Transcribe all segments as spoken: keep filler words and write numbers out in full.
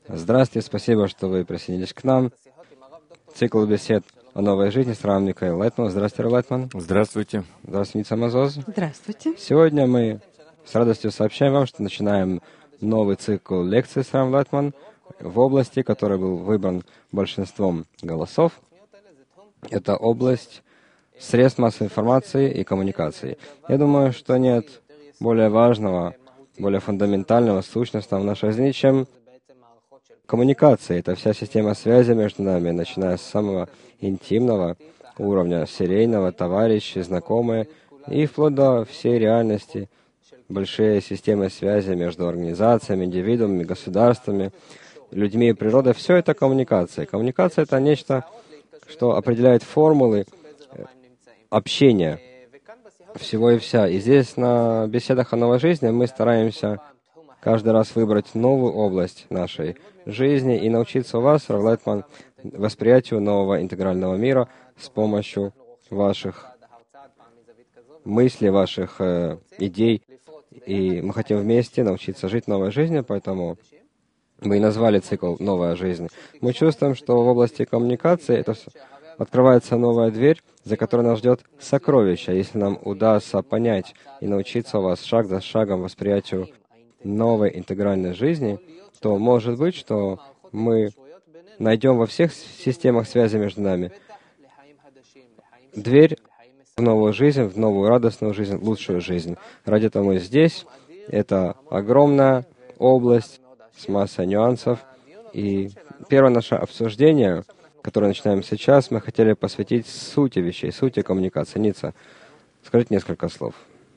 Здравствуйте, спасибо, что вы присоединились к нам. Цикл бесед о новой жизни с Равом Микаэлем Лайтманом. Здравствуйте, Рав Лайтман. Здравствуйте. Здравствуйте, Ница Мазоз. Здравствуйте. Сегодня мы с радостью сообщаем вам, что начинаем новый цикл лекций с Равом Лайтманом в области, который был выбран большинством голосов. Это область средств массовой информации и коммуникации. Я думаю, что нет более важного, более фундаментального, сущностного в нашей жизни, чем коммуникация. Это вся система связи между нами, начиная с самого интимного уровня, серийного, товарищи, знакомые, и вплоть до всей реальности, большие системы связи между организациями, индивидуумами, государствами, людьми и природой. Все это коммуникация. Коммуникация — это нечто, что определяет формулы общения всего и вся. И здесь, на беседах о новой жизни, мы стараемся каждый раз выбрать новую область нашей жизни и научиться у вас, Рав Лайтман, восприятию нового интегрального мира с помощью ваших мыслей, ваших э, идей. И мы хотим вместе научиться жить новой жизнью, поэтому мы и назвали цикл «Новая жизнь». Мы чувствуем, что в области коммуникации это открывается новая дверь, за которой нас ждет сокровище. Если нам удастся понять и научиться у вас шаг за шагом восприятию новой интегральной жизни, то может быть, что мы найдем во всех системах связи между нами дверь в новую жизнь, в новую радостную жизнь, лучшую жизнь. Ради этого мы здесь. Это огромная область с массой нюансов. И первое наше обсуждение, которое начинаем сейчас, мы хотели посвятить сути вещей, сути коммуникации. Ница, скажите несколько слов.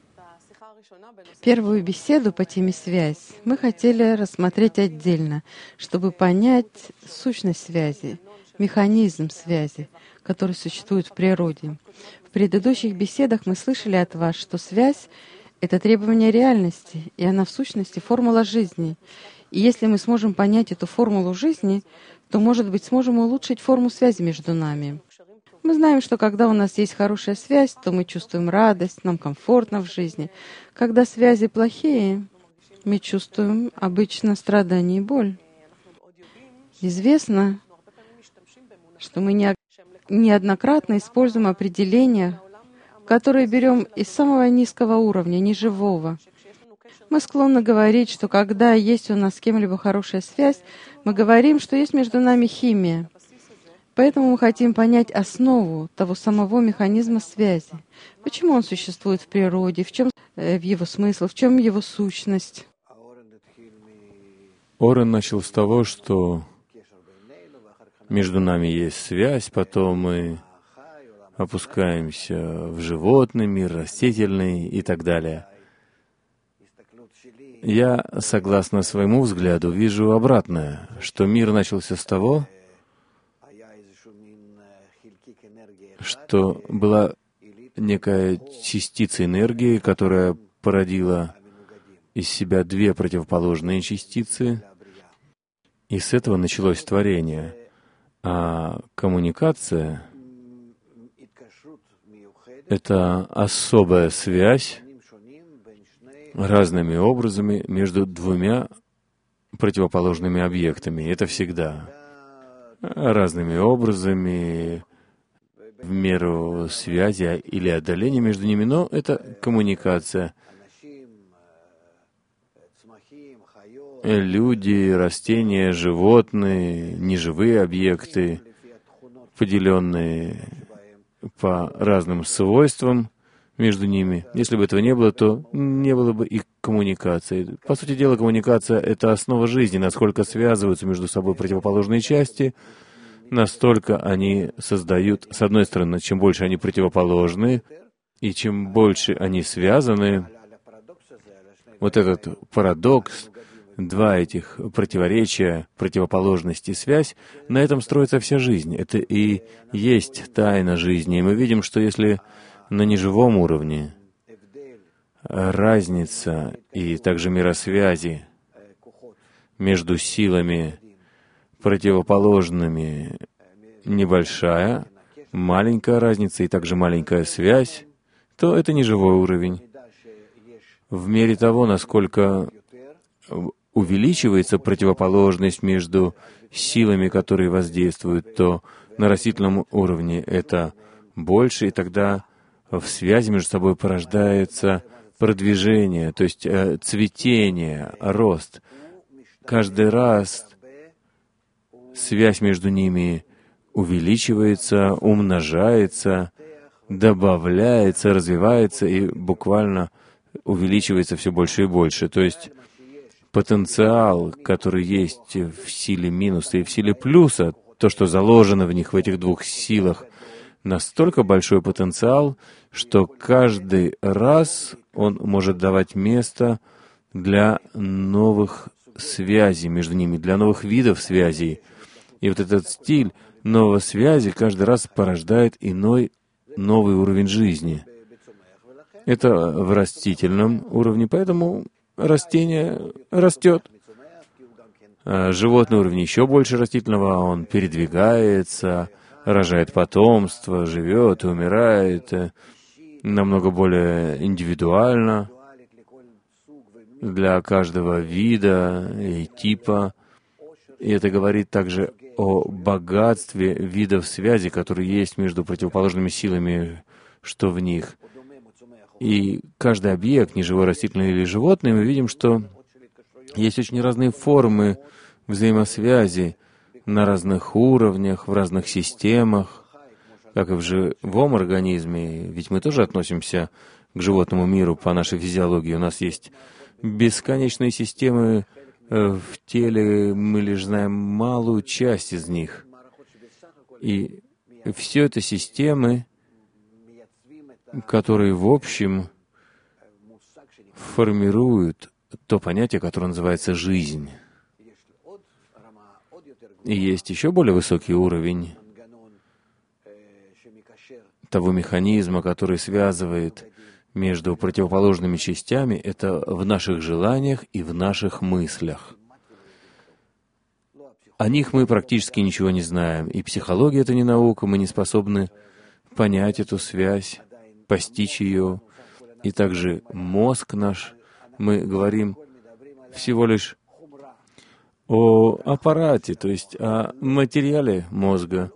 Первую беседу по теме «Связь» мы хотели рассмотреть отдельно, чтобы понять сущность связи, механизм связи, который существует в природе. В предыдущих беседах мы слышали от вас, что связь — это требование реальности, и она в сущности формула жизни. И если мы сможем понять эту формулу жизни, то, может быть, сможем улучшить форму связи между нами. Мы знаем, что когда у нас есть хорошая связь, то мы чувствуем радость, нам комфортно в жизни. Когда связи плохие, мы чувствуем обычно страдания и боль. Известно, что мы не неоднократно используем определения, которые берем из самого низкого уровня, неживого. Мы склонны говорить, что когда есть у нас с кем-либо хорошая связь, мы говорим, что есть между нами химия. Поэтому мы хотим понять основу того самого механизма связи. Почему он существует в природе, в чем в его смысл, в чем его сущность. Орен начал с того, что между нами есть связь, потом мы опускаемся в животный мир, растительный и так далее. Я, согласно своему взгляду, вижу обратное, что мир начался с того, что была некая частица энергии, которая породила из себя две противоположные частицы, и с этого началось творение. А коммуникация — это особая связь разными образами между двумя противоположными объектами. Это всегда разными образами, в меру связи или отдаления между ними, но это коммуникация. Люди, растения, животные, неживые объекты, поделенные по разным свойствам между ними. Если бы этого не было, то не было бы и коммуникации. По сути дела, коммуникация — это основа жизни. Насколько связываются между собой противоположные части, настолько они создают, с одной стороны, чем больше они противоположны, и чем больше они связаны, вот этот парадокс, два этих противоречия, противоположности, связь, на этом строится вся жизнь. Это и есть тайна жизни. И мы видим, что если на неживом уровне разница и также миросвязи между силами противоположными небольшая, маленькая разница и также маленькая связь, то это неживой уровень. В мере того, насколько увеличивается противоположность между силами, которые воздействуют, то на растительном уровне это больше, и тогда в связи между собой порождается продвижение, то есть э, цветение, рост. Каждый раз связь между ними увеличивается, умножается, добавляется, развивается и буквально увеличивается все больше и больше. То есть потенциал, который есть в силе минуса и в силе плюса, то, что заложено в них, в этих двух силах, настолько большой потенциал, что каждый раз он может давать место для новых связей между ними, для новых видов связей. И вот этот стиль новой связи каждый раз порождает иной новый уровень жизни. Это в растительном уровне, поэтому растение растет. А животный уровень еще больше растительного, он передвигается, рожает потомство, живет и умирает намного более индивидуально для каждого вида и типа. И это говорит также о богатстве видов связи, которые есть между противоположными силами, что в них. И каждый объект, неживой, растительный или животный, мы видим, что есть очень разные формы взаимосвязи на разных уровнях, в разных системах, как и в живом организме. Ведь мы тоже относимся к животному миру по нашей физиологии. У нас есть бесконечные системы в теле, мы лишь знаем малую часть из них. И все это системы, которые в общем формируют то понятие, которое называется жизнь. И есть еще более высокий уровень того механизма, который связывает между противоположными частями, это в наших желаниях и в наших мыслях. О них мы практически ничего не знаем. И психология — это не наука, мы не способны понять эту связь, постичь ее. И также мозг наш, мы говорим всего лишь о аппарате, то есть о материале мозга.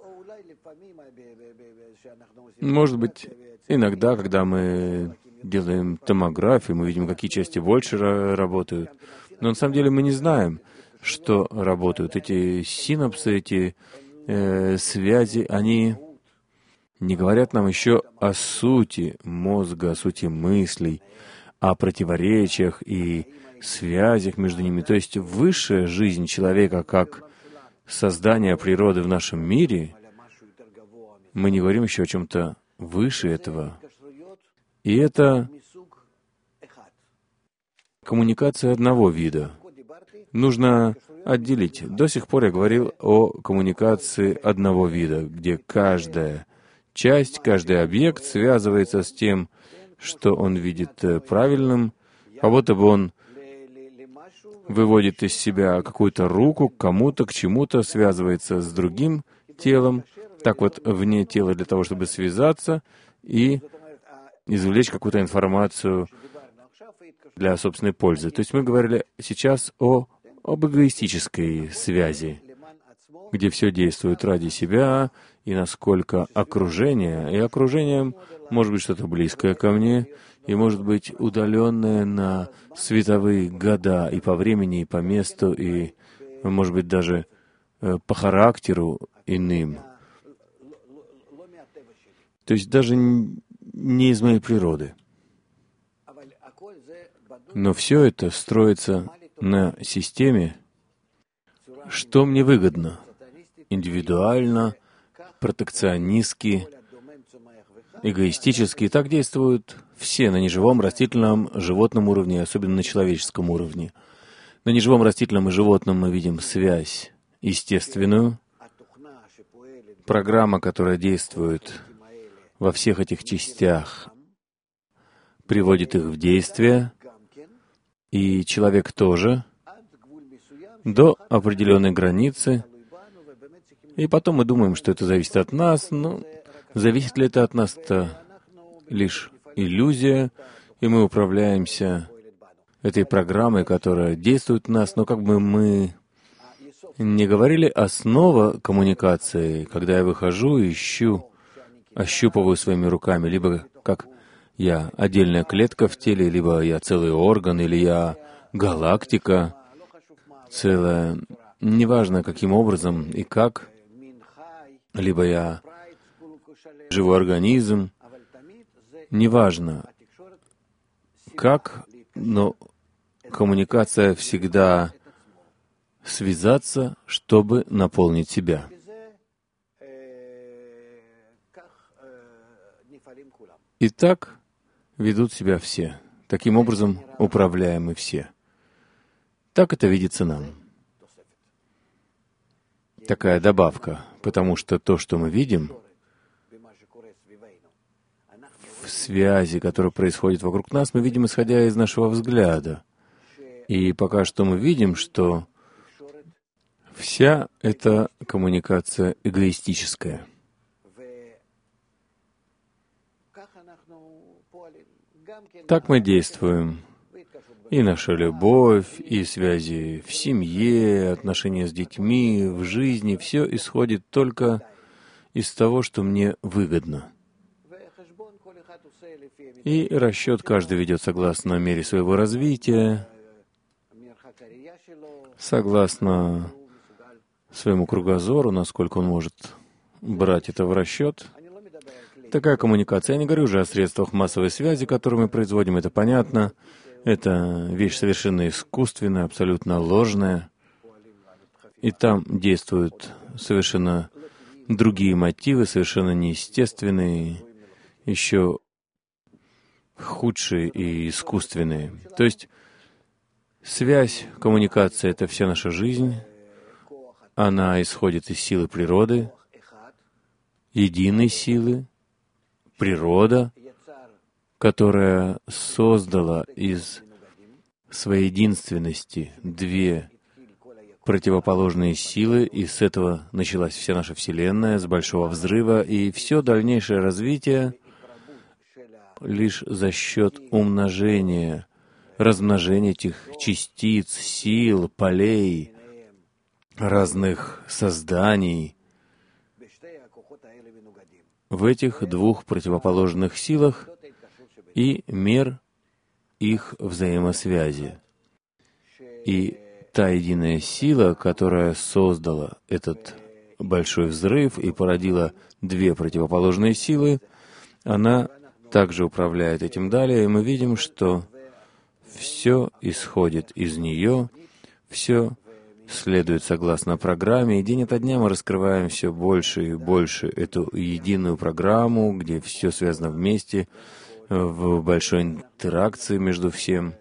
Может быть, иногда, когда мы делаем томографию, мы видим, какие части больше работают. Но на самом деле мы не знаем, что работают. Эти синапсы, эти э, связи, они не говорят нам еще о сути мозга, о сути мыслей, о противоречиях и связях между ними. То есть высшая жизнь человека как создание природы в нашем мире, мы не говорим еще о чем-то выше этого. И это коммуникация одного вида. Нужно отделить. До сих пор я говорил о коммуникации одного вида, где каждая часть, каждый объект связывается с тем, что он видит правильным, как будто бы он выводит из себя какую-то руку к кому-то, к чему-то, связывается с другим телом, так вот, вне тела для того, чтобы связаться и извлечь какую-то информацию для собственной пользы. То есть мы говорили сейчас о, об эгоистической связи, где все действует ради себя, и насколько окружение, и окружением может быть что-то близкое ко мне, и может быть удаленное на световые года и по времени, и по месту, и, может быть, даже по характеру иным. То есть даже не из моей природы. Но все это строится на системе, что мне выгодно, индивидуально, протекционистски, эгоистически. Так действуют все на неживом, растительном, животном уровне, особенно на человеческом уровне. На неживом, растительном и животном мы видим связь естественную, программа, которая действует во всех этих частях, приводит их в действие, и человек тоже, до определенной границы, и потом мы думаем, что это зависит от нас, но зависит ли это от нас, это лишь иллюзия, и мы управляемся этой программой, которая действует в нас, но как бы мы не говорили, основа коммуникации, когда я выхожу и ищу, ощупываю своими руками, либо как я отдельная клетка в теле, либо я целый орган, или я галактика целая, неважно каким образом и как, либо я живой организм, неважно как, но коммуникация всегда связаться, чтобы наполнить себя. И так ведут себя все. Таким образом управляем мы все. Так это видится нам. Такая добавка, потому что то, что мы видим, в связи, которая происходит вокруг нас, мы видим, исходя из нашего взгляда. И пока что мы видим, что вся эта коммуникация эгоистическая. Так мы действуем. И наша любовь, и связи в семье, отношения с детьми, в жизни, все исходит только из того, что мне выгодно. И расчет каждый ведет согласно мере своего развития, согласно своему кругозору, насколько он может брать это в расчет. Такая коммуникация. Я не говорю уже о средствах массовой связи, которые мы производим, это понятно. Это вещь совершенно искусственная, абсолютно ложная. И там действуют совершенно другие мотивы, совершенно неестественные, еще худшие и искусственные. То есть связь, коммуникация — это вся наша жизнь. Она исходит из силы природы, единой силы, природа, которая создала из своей единственности две противоположные силы, и с этого началась вся наша Вселенная, с Большого Взрыва, и все дальнейшее развитие лишь за счет умножения, размножения этих частиц, сил, полей, разных созданий. В этих двух противоположных силах и мер их взаимосвязи. И та единая сила, которая создала этот большой взрыв и породила две противоположные силы, она также управляет этим далее, и мы видим, что все исходит из нее, все следует согласно программе, и день ото дня мы раскрываем все больше и больше эту единую программу, где все связано вместе, в большой интеракции между всем.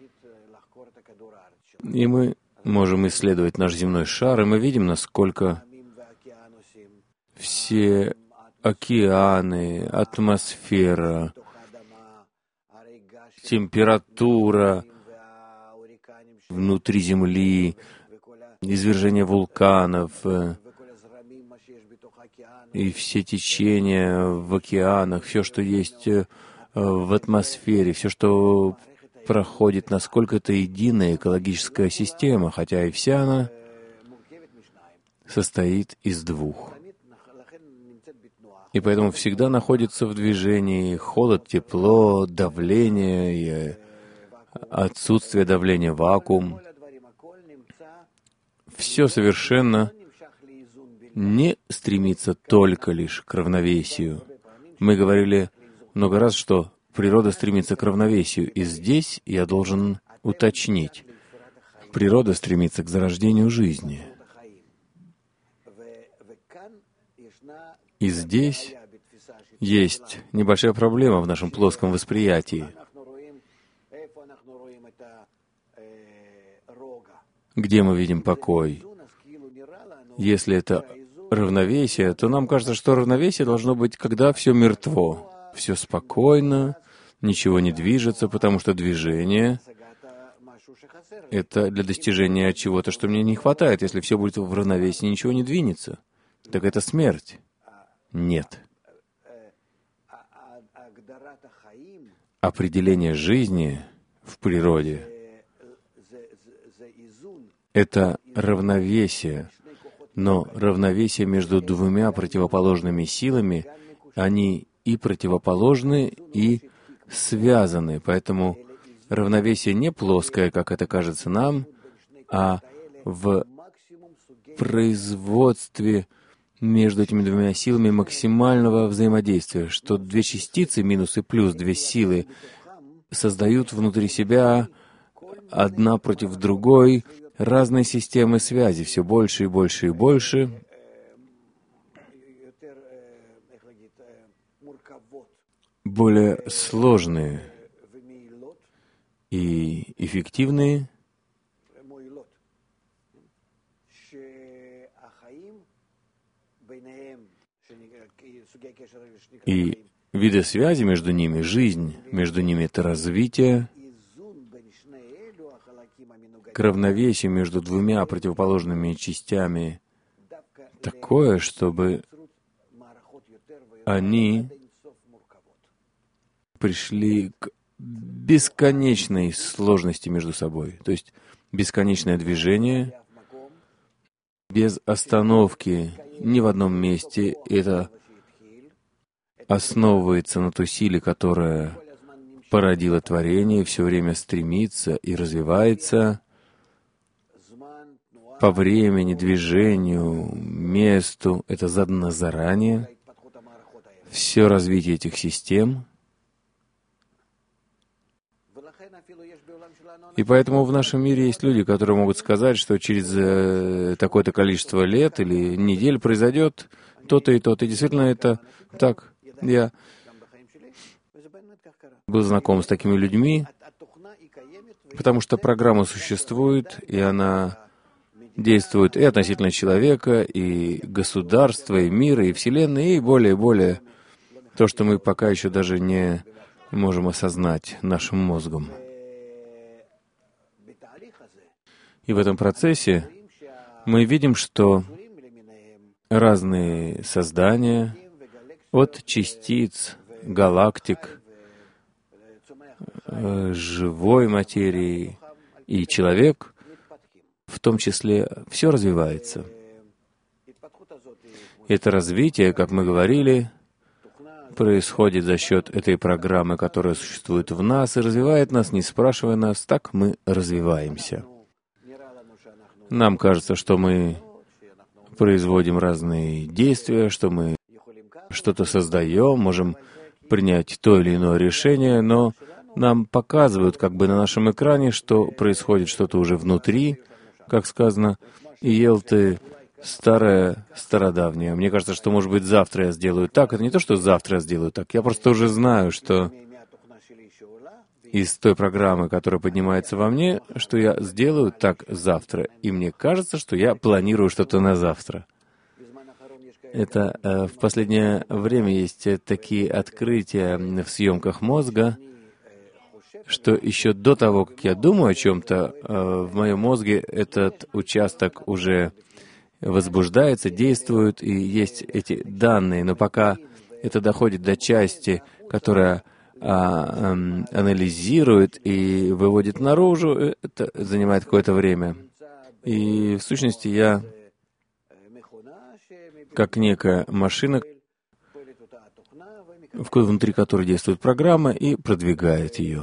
И мы можем исследовать наш земной шар, и мы видим, насколько все океаны, атмосфера, температура внутри Земли, извержение вулканов и все течения в океанах, все, что есть в атмосфере, все, что проходит, насколько это единая экологическая система, хотя и вся она состоит из двух. И поэтому всегда находится в движении холод, тепло, давление, и отсутствие давления, вакуум. Все совершенно не стремится только лишь к равновесию. Мы говорили много раз, что природа стремится к равновесию, и здесь я должен уточнить. Природа стремится к зарождению жизни. И здесь есть небольшая проблема в нашем плоском восприятии. Где мы видим покой? Если это равновесие, то нам кажется, что равновесие должно быть, когда все мертво, все спокойно, ничего не движется, потому что движение — это для достижения чего-то, что мне не хватает. Если все будет в равновесии, ничего не двинется. Так это смерть. Нет. Определение жизни в природе — это равновесие, но равновесие между двумя противоположными силами, они и противоположны, и связаны. Поэтому равновесие не плоское, как это кажется нам, а в производстве между этими двумя силами максимального взаимодействия, что две частицы, минус и плюс, две силы, создают внутри себя одна против другой разные системы связи, все больше и больше и больше, более сложные и эффективные, и виды связи между ними, жизнь между ними — это развитие к равновесию между двумя противоположными частями такое, чтобы они пришли к бесконечной сложности между собой. То есть бесконечное движение без остановки ни в одном месте. Это основывается на той силе, которая породила творение, все время стремится и развивается по времени, движению, месту. Это задано заранее. Все развитие этих систем. И поэтому в нашем мире есть люди, которые могут сказать, что через э, такое-то количество лет или недель произойдет то-то и то-то. И действительно это так. Я был знаком с такими людьми, потому что программа существует, и она действует и относительно человека, и государства, и мира, и Вселенной, и более и более то, что мы пока еще даже не можем осознать нашим мозгом. И в этом процессе мы видим, что разные создания, от частиц, галактик, живой материи и человек, в том числе, все развивается. Это развитие, как мы говорили, происходит за счет этой программы, которая существует в нас и развивает нас, не спрашивая нас, так мы развиваемся. Нам кажется, что мы производим разные действия, что мы что-то создаем, можем принять то или иное решение, но нам показывают как бы на нашем экране, что происходит что-то уже внутри, как сказано, и ел ты старое, стародавнее. Мне кажется, что, может быть, завтра я сделаю так. Это не то, что завтра я сделаю так. Я просто уже знаю, что из той программы, которая поднимается во мне, что я сделаю так завтра. И мне кажется, что я планирую что-то на завтра. Это э, в последнее время есть такие открытия в съемках мозга, что еще до того, как я думаю о чем-то, э, в моем мозге этот участок уже возбуждается, действует, и есть эти данные. Но пока это доходит до части, которая а, эм, анализирует и выводит наружу, это занимает какое-то время. И в сущности я как некая машина, внутри которой действует программа и продвигает ее.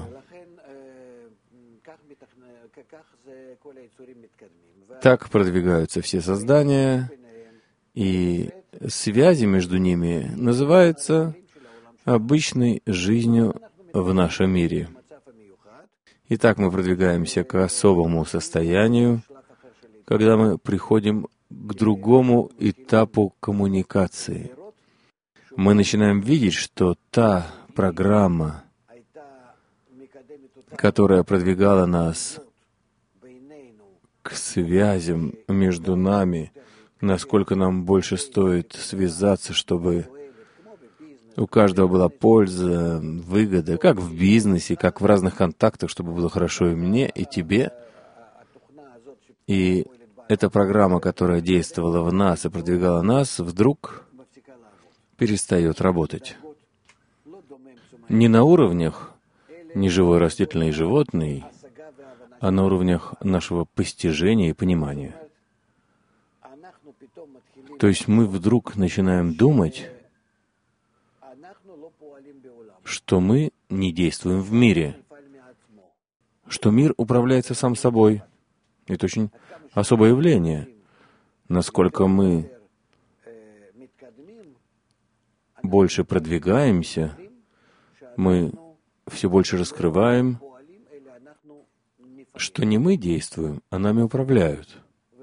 Так продвигаются все создания, и связи между ними называются обычной жизнью в нашем мире. Итак, мы продвигаемся к особому состоянию, когда мы приходим к другому этапу коммуникации. Мы начинаем видеть, что та программа, которая продвигала нас к связям между нами, насколько нам больше стоит связаться, чтобы у каждого была польза, выгода, как в бизнесе, как в разных контактах, чтобы было хорошо и мне, и тебе. И эта программа, которая действовала в нас и продвигала нас, вдруг перестает работать. Не на уровнях ни живой, растительный и животный, а на уровнях нашего постижения и понимания. То есть мы вдруг начинаем думать, что мы не действуем в мире, что мир управляется сам собой. Это очень особое явление. Насколько мы больше продвигаемся, мы все больше раскрываем, что не мы действуем, а нами управляют.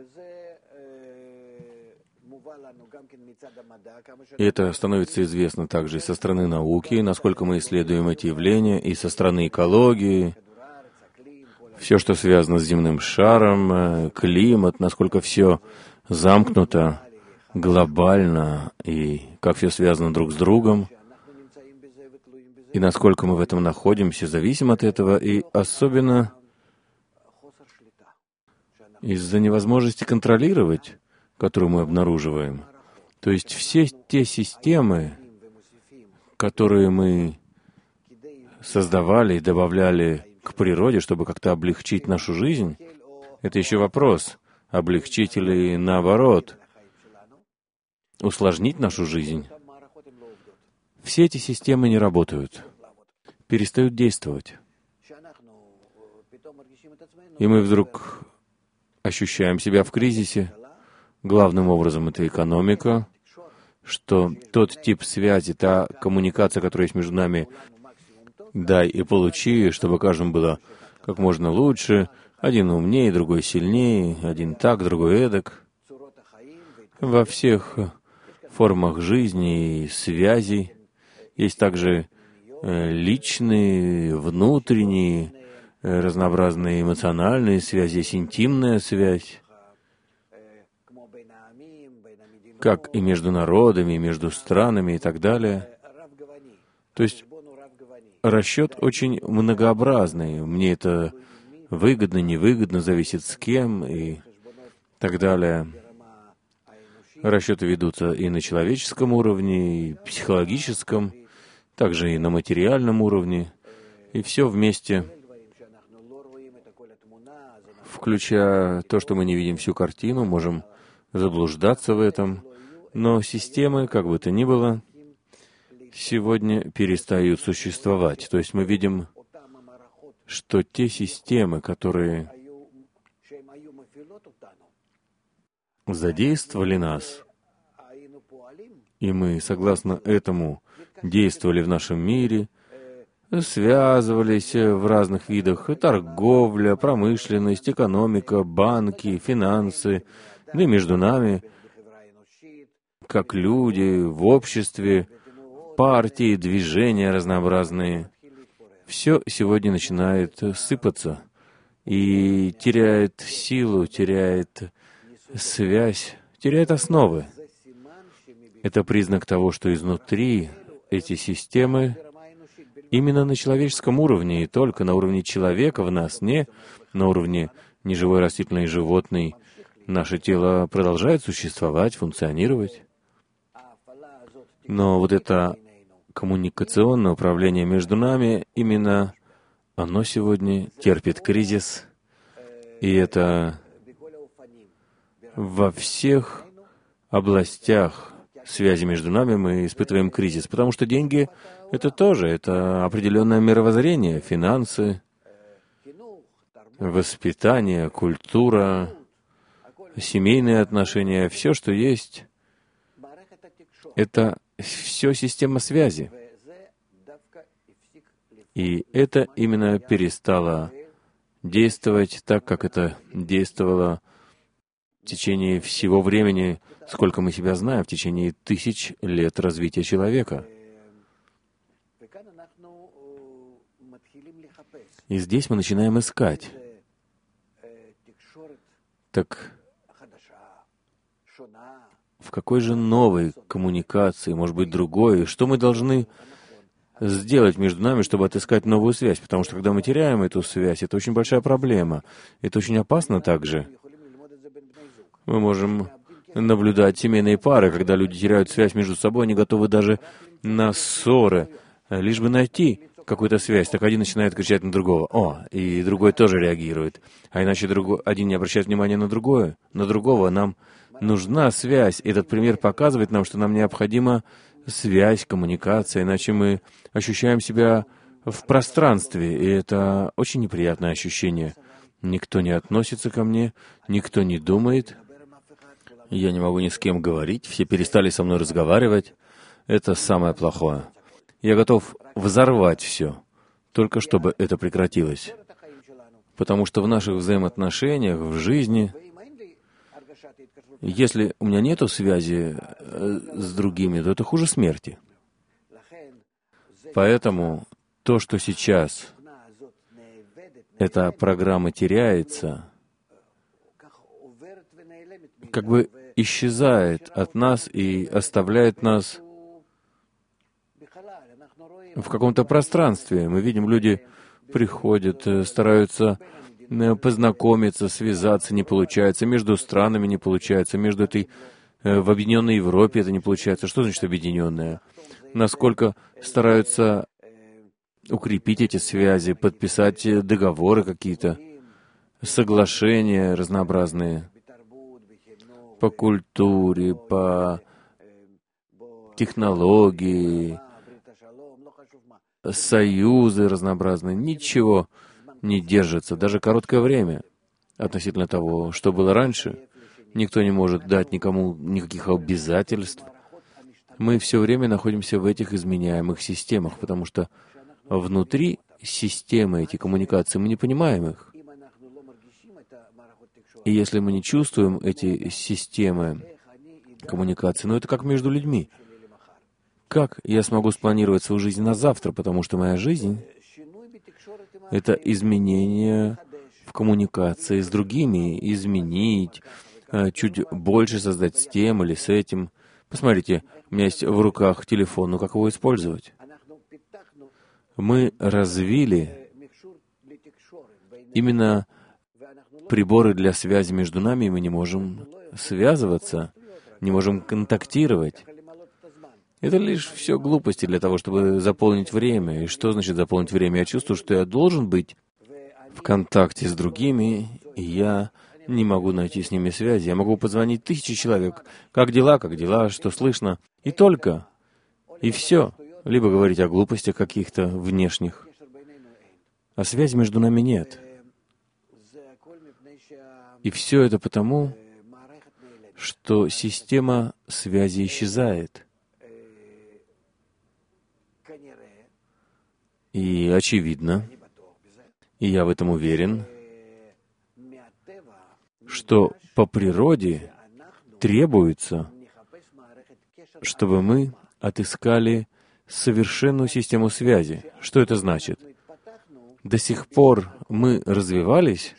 И это становится известно также и со стороны науки, насколько мы исследуем эти явления, и со стороны экологии, все, что связано с земным шаром, климат, насколько все замкнуто, глобально, и как все связано друг с другом, и насколько мы в этом находимся, зависим от этого, и особенно из-за невозможности контролировать, которую мы обнаруживаем. То есть все те системы, которые мы создавали и добавляли к природе, чтобы как-то облегчить нашу жизнь, это еще вопрос, облегчить или наоборот, усложнить нашу жизнь. Все эти системы не работают, перестают действовать. И мы вдруг ощущаем себя в кризисе. Главным образом это экономика, что тот тип связи, та коммуникация, которая есть между нами, дай и получи, чтобы каждому было как можно лучше, один умнее, другой сильнее, один так, другой эдак. Во всех формах жизни и связей есть также личные, внутренние, разнообразные эмоциональные связи, есть интимная связь, как и между народами, и между странами и так далее. То есть расчет очень многообразный. Мне это выгодно, невыгодно, зависит с кем и так далее. Расчеты ведутся и на человеческом уровне, и психологическом, также и на материальном уровне. И все вместе, включая то, что мы не видим всю картину, можем заблуждаться в этом. Но системы, как бы то ни было, сегодня перестают существовать. То есть мы видим, что те системы, которые задействовали нас, и мы, согласно этому, действовали в нашем мире, связывались в разных видах: торговля, промышленность, экономика, банки, финансы, да и между нами, как люди, в обществе, партии, движения разнообразные. Все сегодня начинает сыпаться и теряет силу, теряет связь, теряет основы. Это признак того, что изнутри эти системы именно на человеческом уровне, и только на уровне человека в нас, не на уровне неживой растительной и животной, наше тело продолжает существовать, функционировать. Но вот это коммуникационное управление между нами, именно оно сегодня терпит кризис, и это во всех областях связи между нами мы испытываем кризис, потому что деньги — это тоже, это определенное мировоззрение, финансы, воспитание, культура, семейные отношения, все, что есть, это все система связи. И это именно перестало действовать так, как это действовало в течение всего времени, сколько мы себя знаем, в течение тысяч лет развития человека. И здесь мы начинаем искать. Так в какой же новой коммуникации, может быть, другой, что мы должны сделать между нами, чтобы отыскать новую связь? Потому что когда мы теряем эту связь, это очень большая проблема. Это очень опасно также. Мы можем наблюдать семейные пары, когда люди теряют связь между собой, они готовы даже на ссоры, лишь бы найти какую-то связь, так один начинает кричать на другого. О, и другой тоже реагирует. А иначе другой, один не обращает внимания на другое, на другого. Нам нужна связь. Этот пример показывает нам, что нам необходима связь, коммуникация, иначе мы ощущаем себя в пространстве, и это очень неприятное ощущение. Никто не относится ко мне, никто не думает. Я не могу ни с кем говорить, все перестали со мной разговаривать. Это самое плохое. Я готов взорвать все, только чтобы это прекратилось. Потому что в наших взаимоотношениях, в жизни, если у меня нету связи с другими, то это хуже смерти. Поэтому то, что сейчас эта программа теряется, как бы исчезает от нас и оставляет нас в каком-то пространстве. Мы видим, люди приходят, стараются познакомиться, связаться, не получается, между странами не получается, между этой, в Объединенной Европе это не получается. Что значит объединенная? Насколько стараются укрепить эти связи, подписать договоры какие-то, соглашения разнообразные по культуре, по технологии, союзы разнообразные. Ничего не держится, даже короткое время относительно того, что было раньше. Никто не может дать никому никаких обязательств. Мы все время находимся в этих изменяемых системах, потому что внутри системы эти коммуникации мы не понимаем их. И если мы не чувствуем эти системы коммуникации, ну это как между людьми. Как я смогу спланировать свою жизнь на завтра, потому что моя жизнь — это изменение в коммуникации с другими, изменить, чуть больше создать с тем или с этим. Посмотрите, у меня есть в руках телефон, но как его использовать? Мы развили именно приборы для связи между нами, и мы не можем связываться, не можем контактировать. Это лишь все глупости для того, чтобы заполнить время. И что значит заполнить время? Я чувствую, что я должен быть в контакте с другими, и я не могу найти с ними связи. Я могу позвонить тысяче человек. Как дела, как дела, что слышно? И только. И все. Либо говорить о глупостях каких-то внешних. А связи между нами нет. И все это потому, что система связи исчезает. И очевидно, и я в этом уверен, что по природе требуется, чтобы мы отыскали совершенную систему связи. Что это значит? До сих пор мы развивались,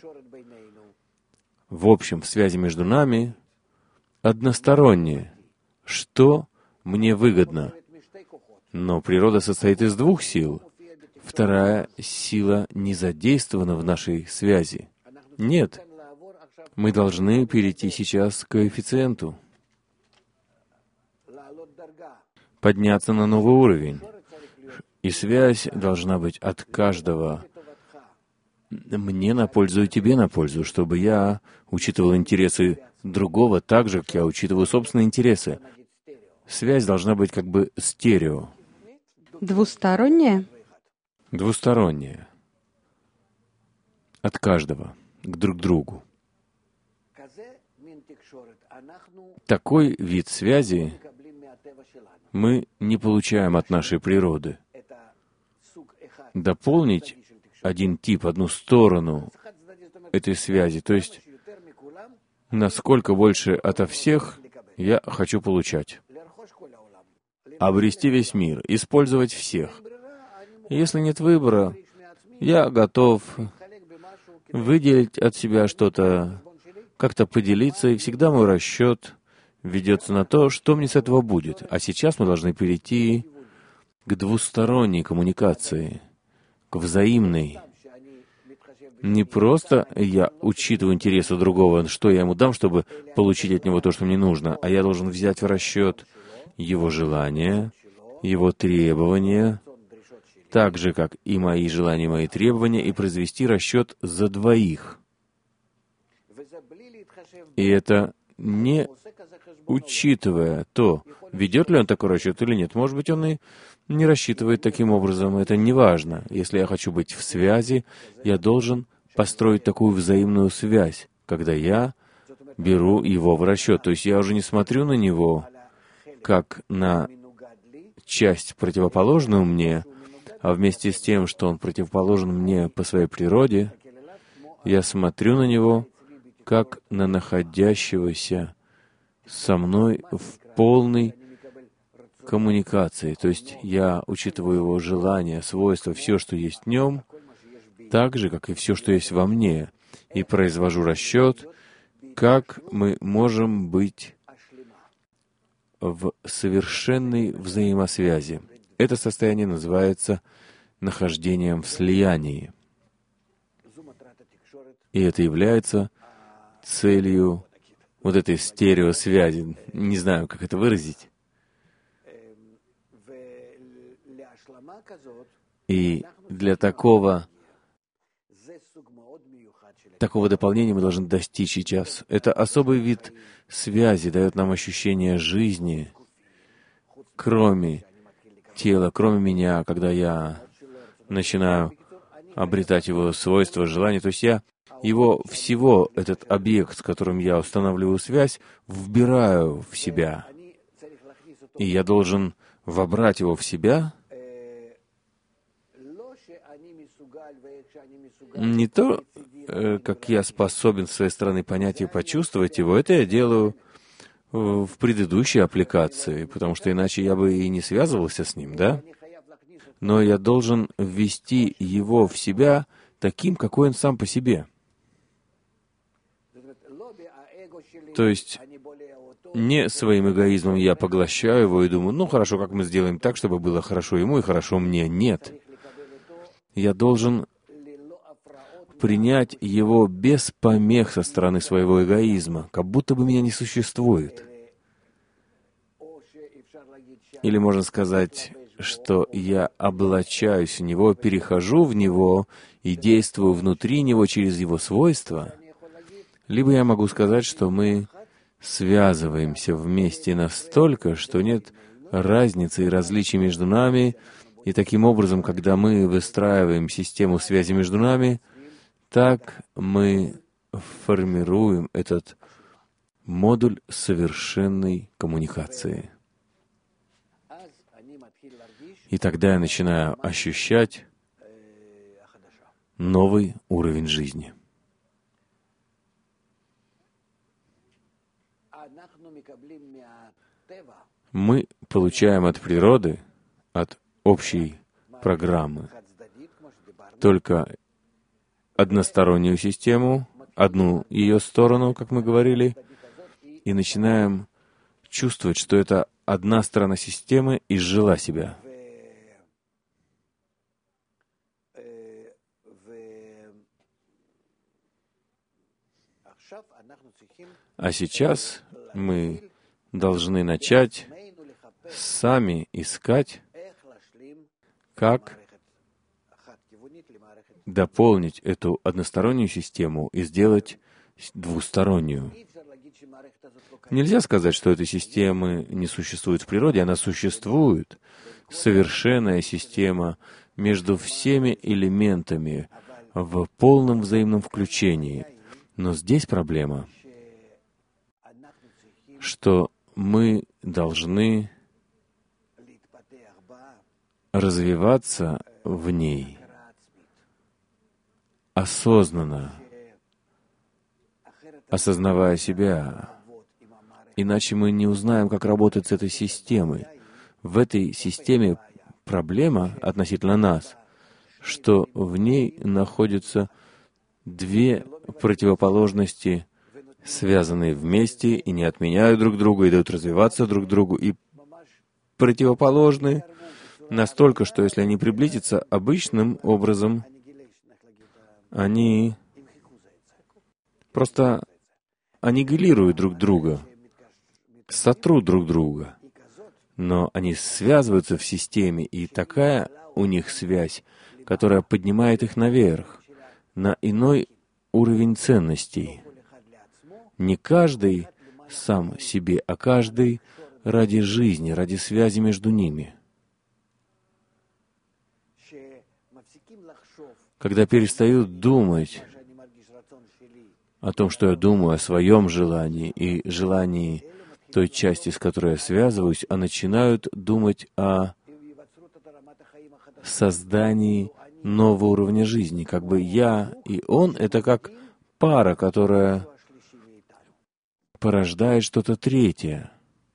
в общем, в связи между нами, односторонне, что мне выгодно. Но природа состоит из двух сил. Вторая сила не задействована в нашей связи. Нет. Мы должны перейти сейчас к коэффициенту, подняться на новый уровень. И связь должна быть от каждого мне на пользу и тебе на пользу, чтобы я учитывал интересы другого так же, как я учитываю собственные интересы. Связь должна быть как бы стерео. Двусторонняя? Двусторонняя. От каждого к друг другу. Такой вид связи мы не получаем от нашей природы. Дополнить один тип, одну сторону этой связи, то есть насколько больше ото всех я хочу получать. Обрести весь мир, использовать всех. Если нет выбора, я готов выделить от себя что-то, как-то поделиться, и всегда мой расчет ведется на то, что мне с этого будет. А сейчас мы должны перейти к двусторонней коммуникации, к взаимной. Не просто я учитываю интересы другого, что я ему дам, чтобы получить от него то, что мне нужно, а я должен взять в расчет его желания, его требования, так же, как и мои желания, мои требования, и произвести расчет за двоих. И это не учитывая то, ведет ли он такой расчет или нет. Может быть, он и не рассчитывает таким образом. Это не важно. Если я хочу быть в связи, я должен построить такую взаимную связь, когда я беру его в расчет. То есть я уже не смотрю на него как на часть, противоположную мне, а вместе с тем, что он противоположен мне по своей природе, я смотрю на него как на находящегося со мной в полной коммуникации. То есть я учитываю его желания, свойства, все, что есть в нем, так же, как и все, что есть во мне, и произвожу расчет, как мы можем быть в совершенной взаимосвязи. Это состояние называется нахождением в слиянии. И это является целью вот этой стереосвязи. Не знаю, как это выразить. И для такого, такого дополнения мы должны достичь сейчас. Это особый вид связи, дает нам ощущение жизни, кроме тела, кроме меня, когда я начинаю обретать его свойства, желания. То есть я его всего, этот объект, с которым я устанавливаю связь, вбираю в себя. И я должен вобрать его в себя, не то, как я способен с своей стороны понять и почувствовать его, это я делаю в предыдущей аппликации, потому что иначе я бы и не связывался с ним, да? Но я должен ввести его в себя таким, какой он сам по себе. То есть не своим эгоизмом я поглощаю его и думаю, ну хорошо, как мы сделаем так, чтобы было хорошо ему и хорошо мне. Нет. Я должен принять его без помех со стороны своего эгоизма, как будто бы меня не существует. Или можно сказать, что я облачаюсь в него, перехожу в него и действую внутри него через его свойства. Либо я могу сказать, что мы связываемся вместе настолько, что нет разницы и различий между нами, и таким образом, когда мы выстраиваем систему связи между нами, так мы формируем этот модуль совершенной коммуникации. И тогда я начинаю ощущать новый уровень жизни. Мы получаем от природы, от общей программы, только одностороннюю систему, одну ее сторону, как мы говорили, и начинаем чувствовать, что это одна сторона системы изжила себя. А сейчас мы должны начать сами искать, как дополнить эту одностороннюю систему и сделать двустороннюю. Нельзя сказать, что этой системы не существует в природе, она существует. Совершенная система между всеми элементами в полном взаимном включении. Но здесь проблема, что мы должны развиваться в ней осознанно, осознавая себя. Иначе мы не узнаем, как работать с этой системой. В этой системе проблема относительно нас, что в ней находятся две противоположности, связанные вместе и не отменяют друг друга, и дают развиваться друг другу, и противоположны настолько, что если они приблизятся обычным образом, они просто аннигилируют друг друга, сотрут друг друга. Но они связываются в системе, и такая у них связь, которая поднимает их наверх, на иной уровень ценностей. Не каждый сам себе, а каждый ради жизни, ради связи между ними. Когда перестают думать о том, что я думаю о своем желании и желании той части, с которой я связываюсь, а начинают думать о создании нового уровня жизни. Как бы я и он — это как пара, которая порождает что-то третье.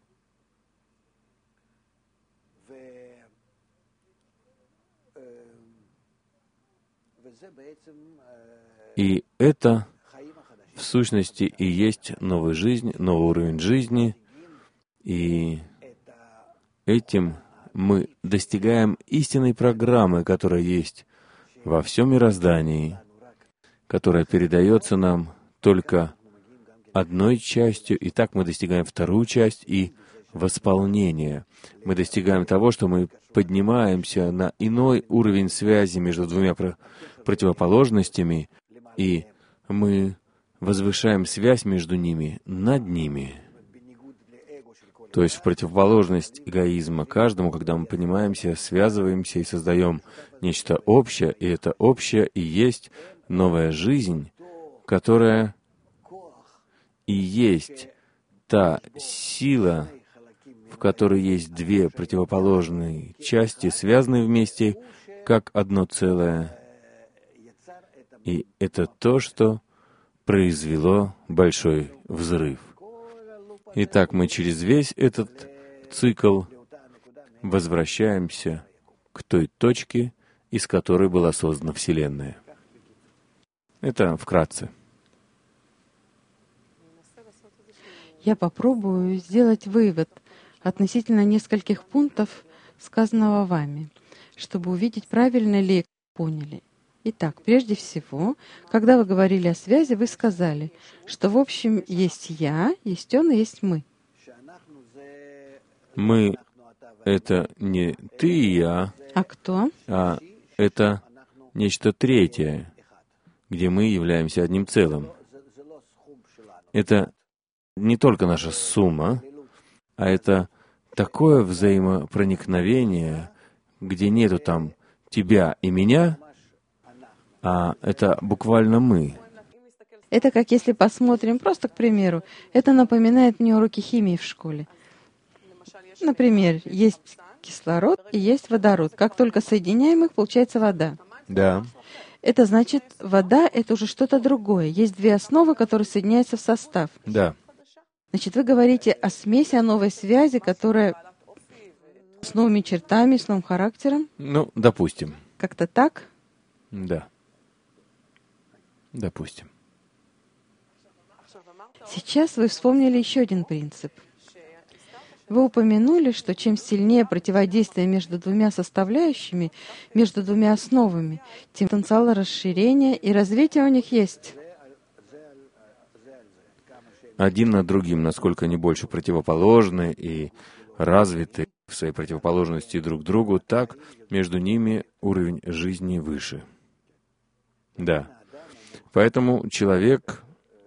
И это, в сущности, и есть новая жизнь, новый уровень жизни, и этим мы достигаем истинной программы, которая есть во всем мироздании, которая передается нам только одной частью, и так мы достигаем вторую часть и восполнение. Мы достигаем того, что мы поднимаемся на иной уровень связи между двумя про- противоположностями, и мы возвышаем связь между ними над ними. То есть в противоположность эгоизма каждому, когда мы поднимаемся, связываемся и создаем нечто общее, и это общее и есть новая жизнь, которая и есть та сила, в которой есть две противоположные части, связанные вместе, как одно целое. И это то, что произвело большой взрыв. Итак, мы через весь этот цикл возвращаемся к той точке, из которой была создана Вселенная. Это вкратце. Я попробую сделать вывод относительно нескольких пунктов, сказанного вами, чтобы увидеть, правильно ли поняли. Итак, прежде всего, когда вы говорили о связи, вы сказали, что в общем есть я, есть он и есть мы. Мы — это не ты и я, А кто? а это нечто третье, где мы являемся одним целым. Это не только наша сумма, а это такое взаимопроникновение, где нету там тебя и меня, а это буквально мы. Это как если посмотрим, просто к примеру, это напоминает мне уроки химии в школе. Например, есть кислород и есть водород. Как только соединяем их, получается вода. Да. Это значит, вода — это уже что-то другое. Есть две основы, которые соединяются в состав. Да. Значит, вы говорите о смеси, о новой связи, которая с новыми чертами, с новым характером. Ну, допустим. Как-то так? Да. Допустим. Сейчас вы вспомнили еще один принцип. Вы упомянули, что чем сильнее противодействие между двумя составляющими, между двумя основами, тем потенциал расширения и развития у них есть. Один над другим, насколько они больше противоположны и развиты в своей противоположности друг другу, так между ними уровень жизни выше. Да. Поэтому человек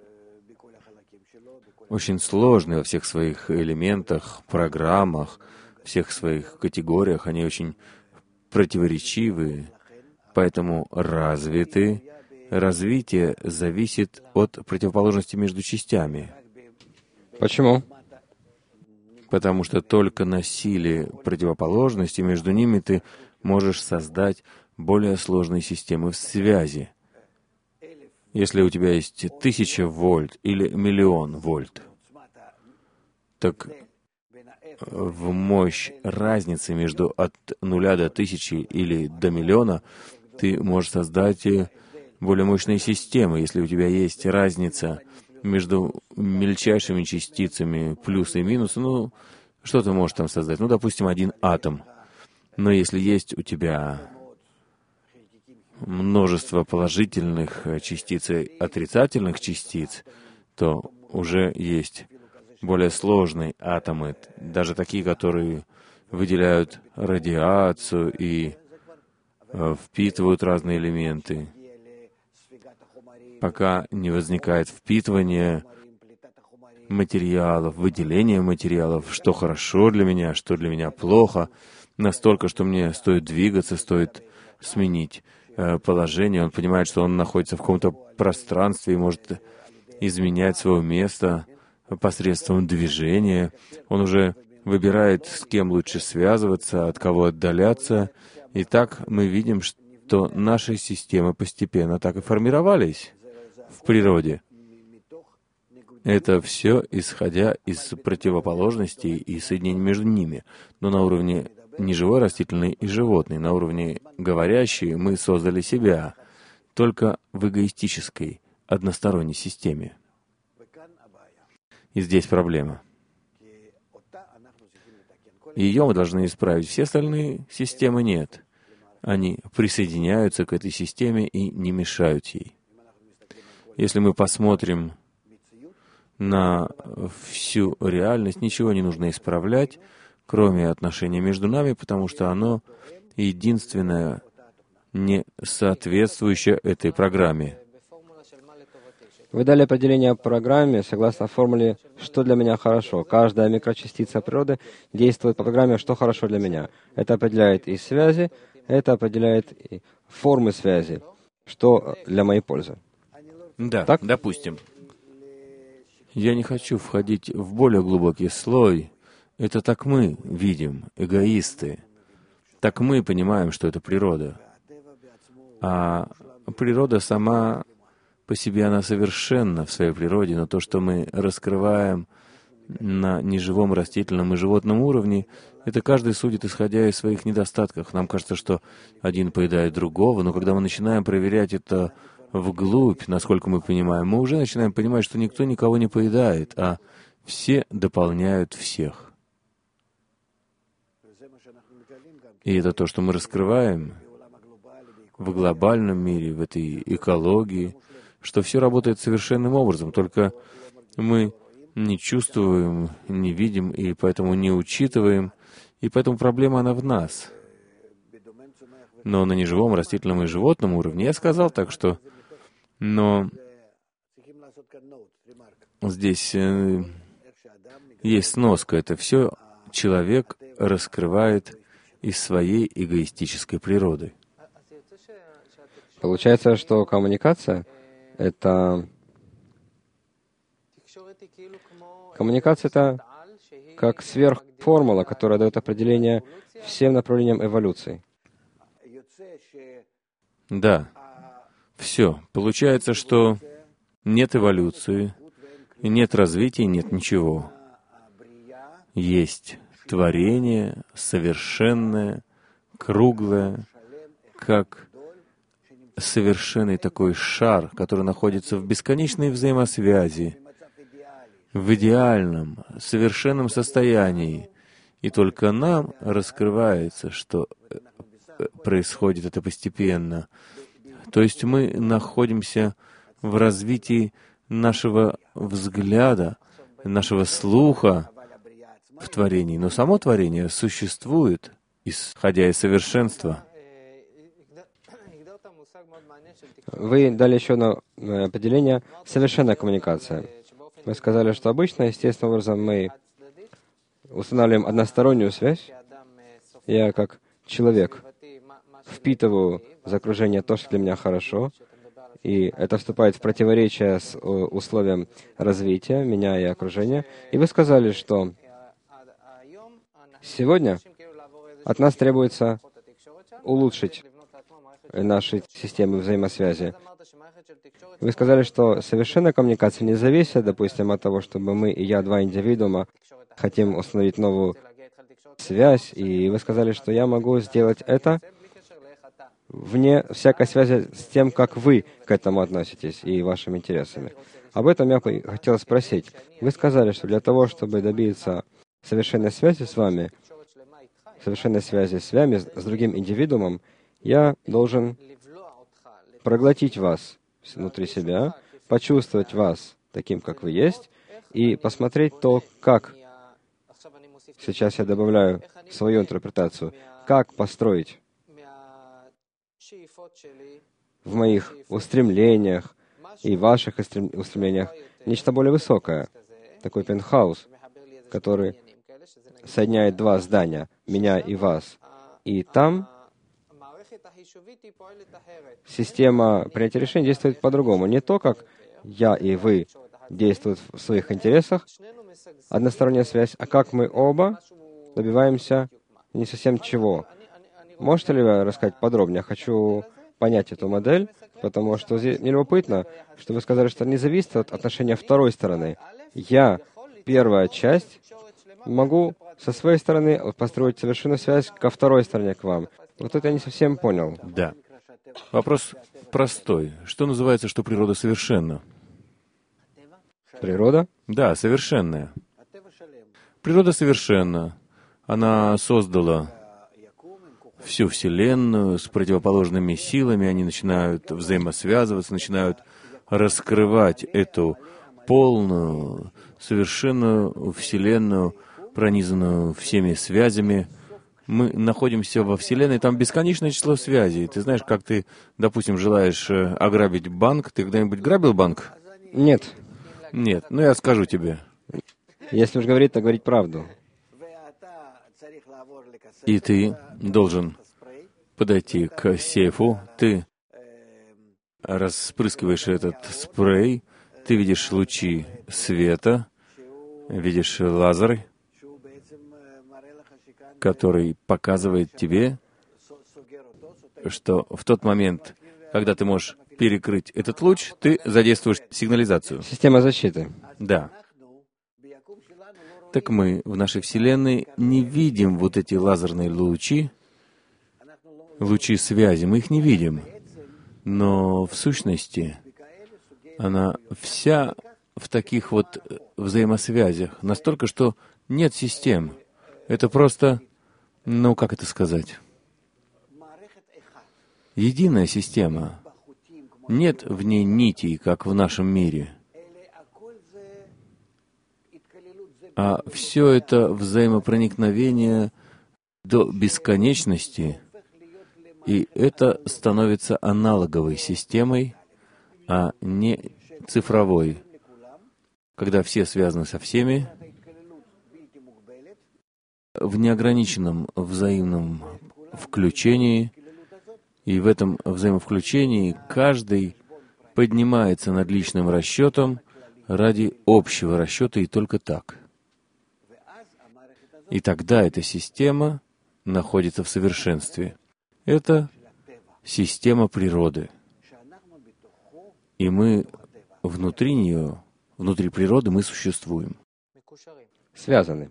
очень сложный во всех своих элементах, программах, всех своих категориях. Они очень противоречивые, поэтому развиты. Развитие зависит от противоположности между частями. Почему? Потому что только на силе противоположности между ними ты можешь создать более сложные системы связи. Если у тебя есть тысяча вольт или миллион вольт, так в мощь разницы между от нуля до тысячи или до миллиона ты можешь создать более мощные системы. Если у тебя есть разница между мельчайшими частицами плюс и минус, ну, что ты можешь там создать? Ну, допустим, один атом. Но если есть у тебя множество положительных частиц и отрицательных частиц, то уже есть более сложные атомы, даже такие, которые выделяют радиацию и впитывают разные элементы, пока не возникает впитывание материалов, выделение материалов, что хорошо для меня, что для меня плохо, настолько, что мне стоит двигаться, стоит сменить э, положение. Он понимает, что он находится в каком-то пространстве и может изменять свое место посредством движения. Он уже выбирает, с кем лучше связываться, от кого отдаляться. И так мы видим, что наши системы постепенно так и формировались в природе. Это все исходя из противоположностей и соединений между ними. Но на уровне неживой, растительной и животной, на уровне говорящей мы создали себя только в эгоистической, односторонней системе. И здесь проблема. Ее мы должны исправить. Все остальные системы нет. Они присоединяются к этой системе и не мешают ей. Если мы посмотрим на всю реальность, ничего не нужно исправлять, кроме отношения между нами, потому что оно единственное, не соответствующее этой программе. Вы дали определение программе согласно формуле «что для меня хорошо». Каждая микрочастица природы действует по программе «что хорошо для меня». Это определяет и связи, это определяет и формы связи, что для моей пользы. Да, так? Допустим. Я не хочу входить в более глубокий слой. Это так мы видим, эгоисты. Так мы понимаем, что это природа. А природа сама по себе, она совершенна в своей природе, но то, что мы раскрываем на неживом, растительном и животном уровне, это каждый судит, исходя из своих недостатков. Нам кажется, что один поедает другого, но когда мы начинаем проверять это вглубь, насколько мы понимаем, мы уже начинаем понимать, что никто никого не поедает, а все дополняют всех. И это то, что мы раскрываем в глобальном мире, в этой экологии, что все работает совершенным образом, только мы не чувствуем, не видим, и поэтому не учитываем, и поэтому проблема, она в нас. Но на неживом, растительном и животном уровне я сказал так, что но здесь э, есть сноска. Это все человек раскрывает из своей эгоистической природы. Получается, что коммуникация — это... Коммуникация — это как сверхформула, которая дает определение всем направлениям эволюции. Да. Все. Получается, что нет эволюции, нет развития, нет ничего. Есть творение совершенное, круглое, как совершенный такой шар, который находится в бесконечной взаимосвязи, в идеальном, совершенном состоянии. И только нам раскрывается, что происходит это постепенно. То есть мы находимся в развитии нашего взгляда, нашего слуха в творении. Но само творение существует, исходя из совершенства. Вы дали еще одно определение — совершенная коммуникация. Вы сказали, что обычно, естественным образом, мы устанавливаем одностороннюю связь. Я, как человек, впитываю из окружения то, что для меня хорошо, и это вступает в противоречие с условием развития меня и окружения. И вы сказали, что сегодня от нас требуется улучшить наши системы взаимосвязи. Вы сказали, что совершенная коммуникация не зависит, допустим, от того, чтобы мы и я, два индивидуума, хотим установить новую связь, и вы сказали, что я могу сделать это вне всякой связи с тем, как вы к этому относитесь и вашими интересами. Об этом я хотел спросить. Вы сказали, что для того, чтобы добиться совершенной связи с вами, совершенной связи с вами, с другим индивидуумом, я должен проглотить вас внутри себя, почувствовать вас таким, как вы есть, и посмотреть то, как, сейчас я добавляю свою интерпретацию, как построить в моих устремлениях и ваших устрем- устремлениях нечто более высокое, такой пентхаус, который соединяет два здания, меня и вас. И там система принятия решений действует по-другому. Не то, как я и вы действуют в своих интересах, односторонняя связь, а как мы оба добиваемся не совсем чего. Можете ли вы рассказать подробнее? Я хочу понять эту модель, потому что здесь мне любопытно, что вы сказали, что не зависит от отношения второй стороны. Я, первая часть, могу со своей стороны построить совершенную связь ко второй стороне, к вам. Вот это я не совсем понял. Да. Вопрос простой. Что называется, что природа совершенна? Природа? Да, совершенная. Природа совершенна. Она создала всю Вселенную с противоположными силами. Они начинают взаимосвязываться, начинают раскрывать эту полную, совершенную Вселенную, пронизанную всеми связями. Мы находимся во Вселенной, там бесконечное число связей. Ты знаешь, как ты, допустим, желаешь э, ограбить банк. Ты когда-нибудь грабил банк? Нет. Нет, ну я скажу тебе. Если уж говорить, то говорить правду. И ты должен подойти к сейфу, ты распрыскиваешь этот спрей, ты видишь лучи света, видишь лазер, который показывает тебе, что в тот момент, когда ты можешь перекрыть этот луч, ты задействуешь сигнализацию. Система защиты. Да. Так мы в нашей Вселенной не видим вот эти лазерные лучи, лучи связи, мы их не видим. Но в сущности она вся в таких вот взаимосвязях, настолько, что нет систем. Это просто, ну, как это сказать? Единая система. Нет в ней нитей, как в нашем мире. А все это взаимопроникновение до бесконечности, и это становится аналоговой системой, а не цифровой, когда все связаны со всеми, в неограниченном взаимном включении, и в этом взаимовключении каждый поднимается над личным расчетом ради общего расчета, и только так. И тогда эта система находится в совершенстве. Это система природы. И мы внутри нее, внутри природы мы существуем. Связаны.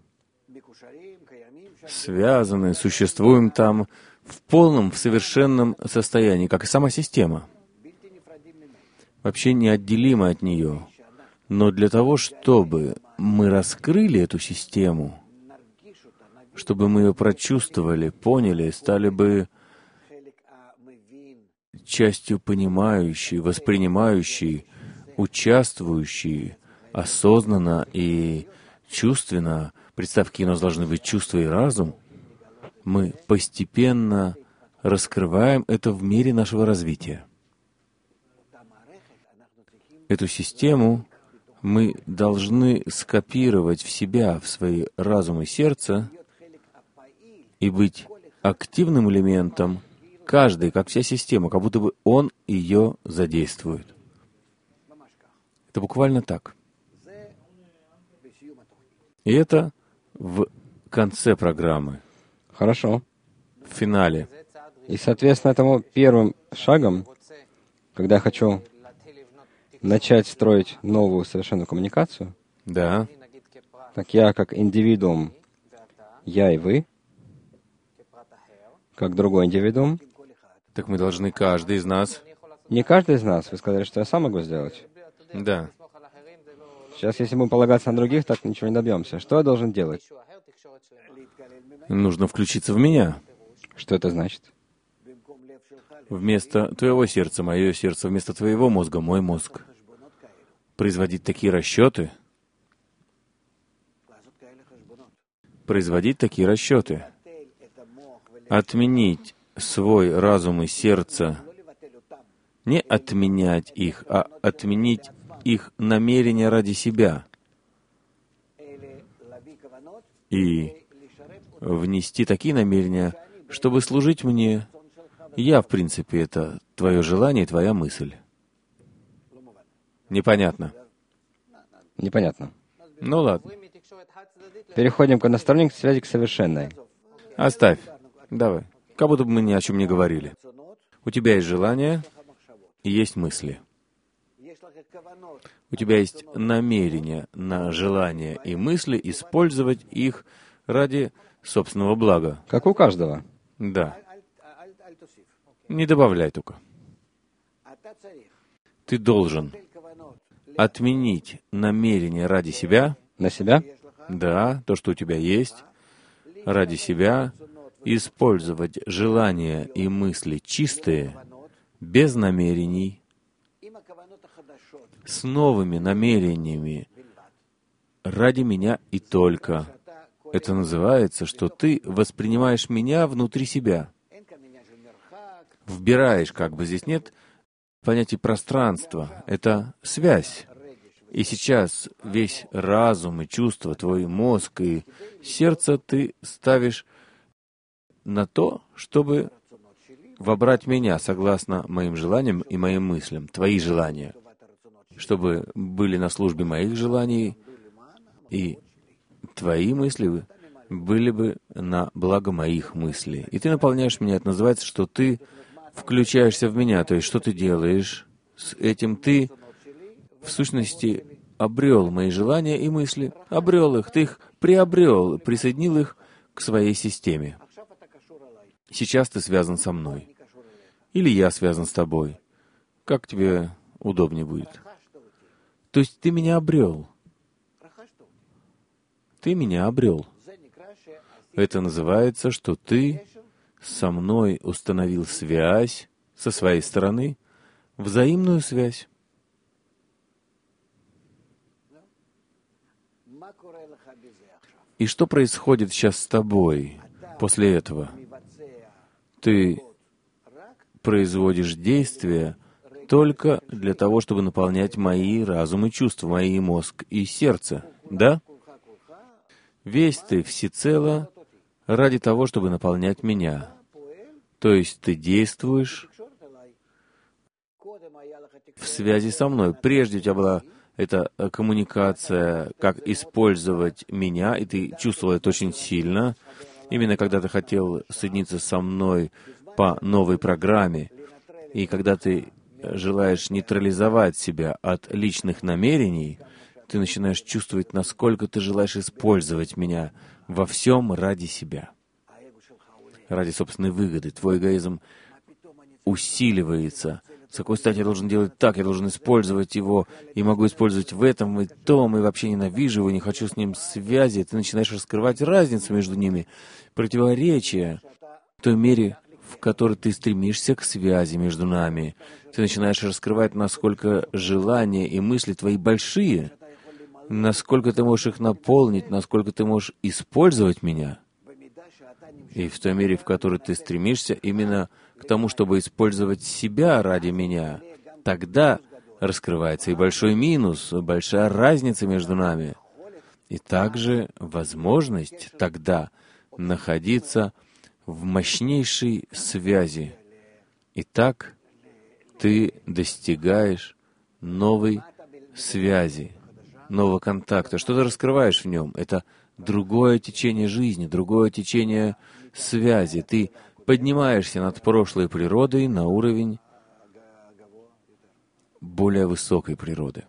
Связаны, существуем там в полном, в совершенном состоянии, как и сама система. Вообще неотделимы от нее. Но для того, чтобы мы раскрыли эту систему, чтобы мы ее прочувствовали, поняли, стали бы частью понимающей, воспринимающей, участвующей, осознанно и чувственно, представь, какие у нас должны быть чувства и разум, мы постепенно раскрываем это в мере нашего развития. Эту систему мы должны скопировать в себя, в свои разум и сердце, и быть активным элементом, каждый, как вся система, как будто бы он ее задействует. Это буквально так. И это в конце программы. Хорошо. В финале. И, соответственно, этому первым шагом, когда я хочу начать строить новую совершенную коммуникацию, Да. так я как индивидуум, я и вы, как другой индивидуум, Так мы должны, каждый из нас... не каждый из нас, вы сказали, что я сам могу сделать. Да. Сейчас, если мы полагаться на других, так ничего не добьемся. Что я должен делать? Нужно включиться в меня. Что это значит? Вместо твоего сердца, мое сердце, вместо твоего мозга, мой мозг. Производить такие расчеты. Производить такие расчеты. Отменить свой разум и сердце, не отменять их, а отменить их намерения ради себя и внести такие намерения, чтобы служить мне. Я, в принципе, это твое желание и твоя мысль. Непонятно. Непонятно. Ну ладно. Переходим к односторонней связи к совершенной. Оставь. Давай. Как будто бы мы ни о чем не говорили. У тебя есть желание и есть мысли. У тебя есть намерение на желание и мысли использовать их ради собственного блага. Как у каждого. Да. Не добавляй только. Ты должен отменить намерение ради себя. На себя? Да, то, что у тебя есть, ради себя, использовать желания и мысли чистые, без намерений, с новыми намерениями, ради меня и только. Это называется, что ты воспринимаешь меня внутри себя. Вбираешь, как бы здесь нет понятия пространства. Это связь. И сейчас весь разум и чувства, твой мозг и сердце ты ставишь на то, чтобы вобрать меня согласно моим желаниям и моим мыслям, твои желания, чтобы были на службе моих желаний, и твои мысли были бы на благо моих мыслей. И ты наполняешь меня. Это называется, что ты включаешься в меня. То есть, что ты делаешь с этим? Ты, в сущности, обрел мои желания и мысли. Обрел их. Ты их приобрел, присоединил их к своей системе. Сейчас ты связан со мной. Или я связан с тобой. Как тебе удобнее будет? То есть ты меня обрел. Ты меня обрел. Это называется, что ты со мной установил связь со своей стороны, взаимную связь. И что происходит сейчас с тобой после этого? Ты производишь действия только для того, чтобы наполнять мои разум и чувства, мои мозг и сердце, да? Весь ты всецело ради того, чтобы наполнять меня. То есть ты действуешь в связи со мной. Прежде у тебя была эта коммуникация, как использовать меня, и ты чувствовал это очень сильно. Именно когда ты хотел соединиться со мной по новой программе, и когда ты желаешь нейтрализовать себя от личных намерений, ты начинаешь чувствовать, насколько ты желаешь использовать меня во всем ради себя, ради собственной выгоды. Твой эгоизм усиливается. С какой стати я должен делать так? Я должен использовать его, и могу использовать в этом и том, и вообще ненавижу его, не хочу с ним связи. Ты начинаешь раскрывать разницу между ними, противоречия в той мере, в которой ты стремишься к связи между нами. Ты начинаешь раскрывать, насколько желания и мысли твои большие, насколько ты можешь их наполнить, насколько ты можешь использовать меня. И в той мере, в которой ты стремишься именно к тому, чтобы использовать себя ради меня, тогда раскрывается и большой минус, большая разница между нами. И также возможность тогда находиться в мощнейшей связи. И так ты достигаешь новой связи, нового контакта. Что ты раскрываешь в нем? Это другое течение жизни, другое течение связи. Ты поднимаешься над прошлой природой на уровень более высокой природы.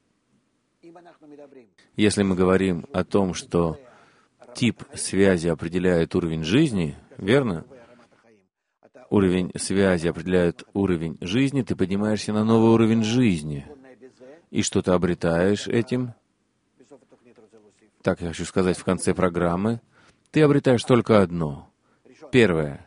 Если мы говорим о том, что тип связи определяет уровень жизни, верно? Уровень связи определяет уровень жизни, ты поднимаешься на новый уровень жизни. И что ты обретаешь этим? Так я хочу сказать в конце программы. Ты обретаешь только одно. Первое.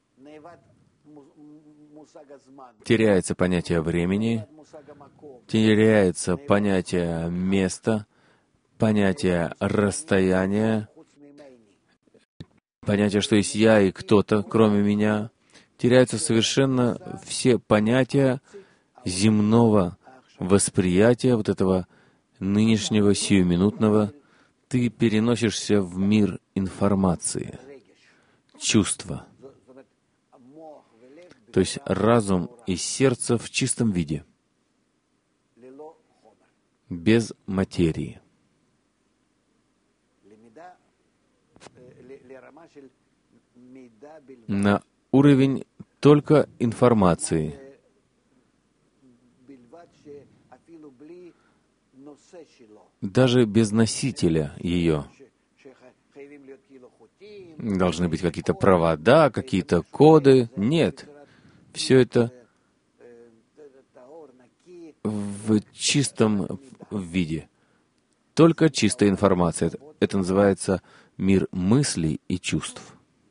Теряется понятие времени, теряется понятие места, понятие расстояния, понятие, что есть я и кто-то, кроме меня. теряются совершенно все понятия земного восприятия, вот этого нынешнего, сиюминутного. Ты переносишься в мир информации, чувства. То есть разум и сердце в чистом виде, без материи. На уровень только информации, даже без носителя ее. Должны быть какие-то провода, какие-то коды. Нет. Все это в чистом виде. Только чистая информация. Это называется мир мыслей и чувств.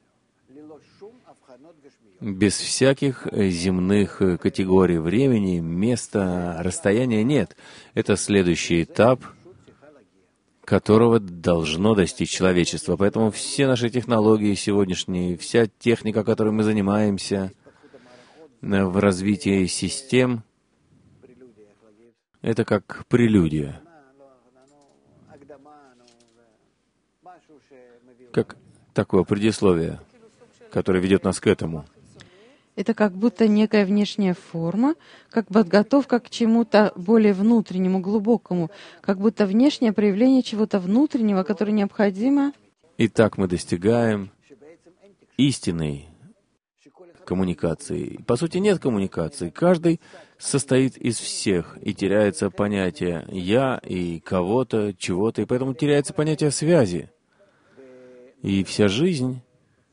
Без всяких земных категорий времени, места, расстояния нет. Это следующий этап, которого должно достичь человечество. Поэтому все наши технологии сегодняшние, вся техника, которой мы занимаемся в развитии систем, это как прелюдия, как такое предисловие, которое ведет нас к этому. Это как будто некая внешняя форма, как подготовка к чему-то более внутреннему, глубокому, как будто внешнее проявление чего-то внутреннего, которое необходимо. И так мы достигаем истинной коммуникации. По сути, нет коммуникации. Каждый состоит из всех, и теряется понятие «я» и кого-то, чего-то, и поэтому теряется понятие связи. И вся жизнь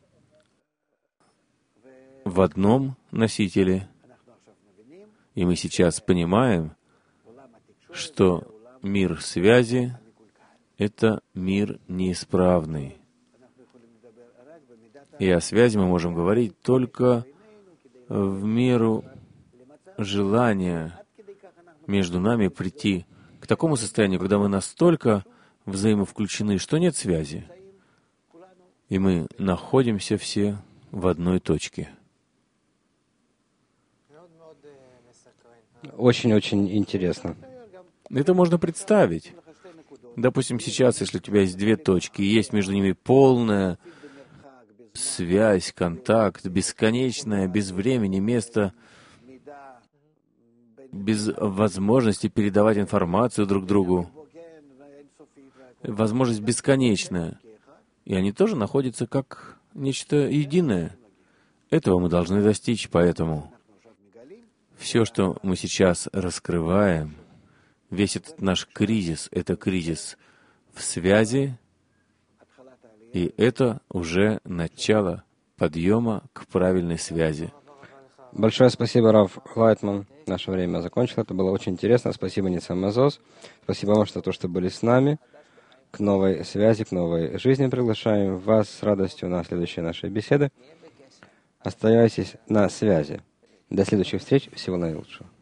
в одном носителе. И мы сейчас понимаем, что мир связи — это мир неисправный. И о связи мы можем говорить только в меру желания между нами прийти к такому состоянию, когда мы настолько взаимовключены, что нет связи. И мы находимся все в одной точке. Очень-очень интересно. Это можно представить. Допустим, сейчас, если у тебя есть две точки, и есть между ними полная связь, контакт, бесконечное, без времени, места, без возможности передавать информацию друг другу. Возможность бесконечная. И они тоже находятся как нечто единое. Этого мы должны достичь, поэтому все, что мы сейчас раскрываем, весь этот наш кризис, это кризис в связи, и это уже начало подъема к правильной связи. Большое спасибо, Рав Лайтман. Наше время закончилось. Это было очень интересно. Спасибо, Ницхам Мазос. Спасибо вам за то, что были с нами. К новой связи, к новой жизни приглашаем вас с радостью на следующие наши беседы. Оставайтесь на связи. До следующих встреч. Всего наилучшего.